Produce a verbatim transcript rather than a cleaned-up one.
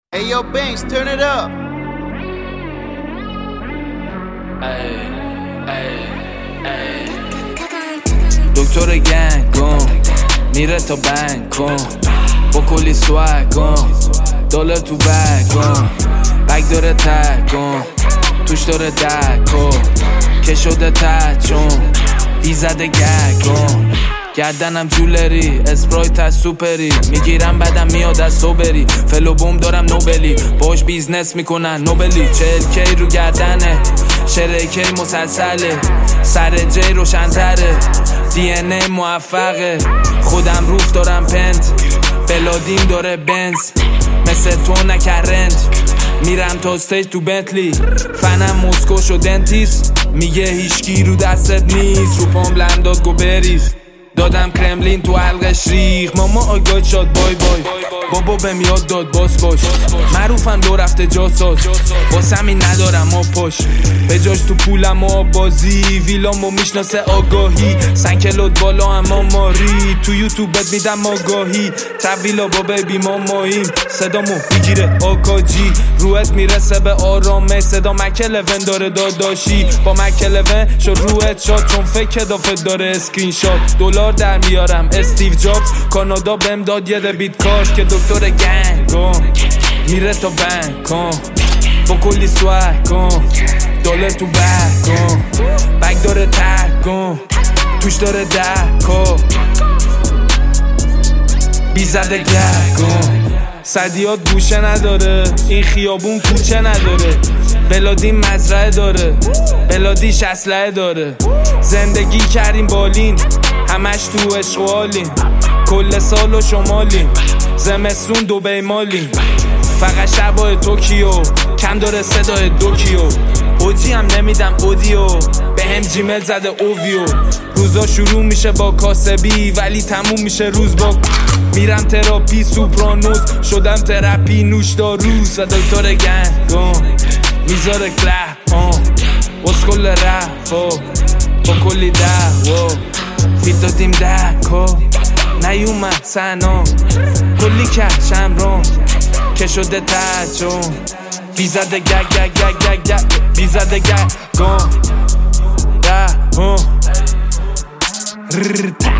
Hey yo Banks, turn it up. Ay, ay, ay. دکتر گنگم میره تا بنکم با کلی سوگم دلار تو بگم بگ داره تگم توش داره دکم که شده تچون ایزده گگم گردنم جولری اسپرایت از سوپری میگیرم بدم میاد از صبری فلو بوم دارم نوبلی باش بیزنس میکنن نوبلی چهل کی رو گردنه شرکی مسلسله سر جی روشن‌تره دی ان ای موفقه خودم روف دارم پنت بلادیم داره بنز مثل تو نکرند میرم تا استیج تو بنتلی فنم مسکو شو دنتیست میگه هیچکی رو دستت نیست رو پام لم داد گو بریز دادم کرملین تو حلقش ریخ ماما آگاهی شاد بای بای بابا بهم یاد داد باس باش معروفم دو رفته جاساز واسمی ندارم آب پاش به جاش تو پولم و بازی ویلامو میشناسه آگاهی سنکلوت بالا اما ماری تو یوتیوب بد میدم آگاهی طویلا با بیبی ماماییم صدامو میگیره آکاجی روحت میرسه به آرامه صدا مکلون داره داداشی با مکلون شد روحت شاد چون فکر دافت داره اسکرین شات دلار در میارم استیو جابز کانادا بهم داد یه دبیت کارت که دکتر گنگم میره تا بنکم با کلی سوگم دلار تو بگم بگ داره تگم توش داره دکم بیزده گگم صدیات گوشه نداره این خیابون کوچه نداره بلادی مزرعه داره بلادیش اسلحه داره زندگی کردیم بالین همش تو عشق و حالیم کل سال و شمالیم زمستون دبی مالیم فقط شبای توکیو کم داره صدای دوکیو اوجی هم نمیدم اودیو به هم جیمل زده اوویو روزا شروع میشه با کاسبی ولی تموم میشه روز با میرم تراپی سوپرانوس شدم تراپی نوش داروز و دکتر گنگم میذاره کله آن اسکل رفا با کلی دعوا فیت دادیم دکا نیومد سنا کلی کرد شمران که شده تجون بیزده گگ گگ گگ گگ گگ بیزده گگ گم ده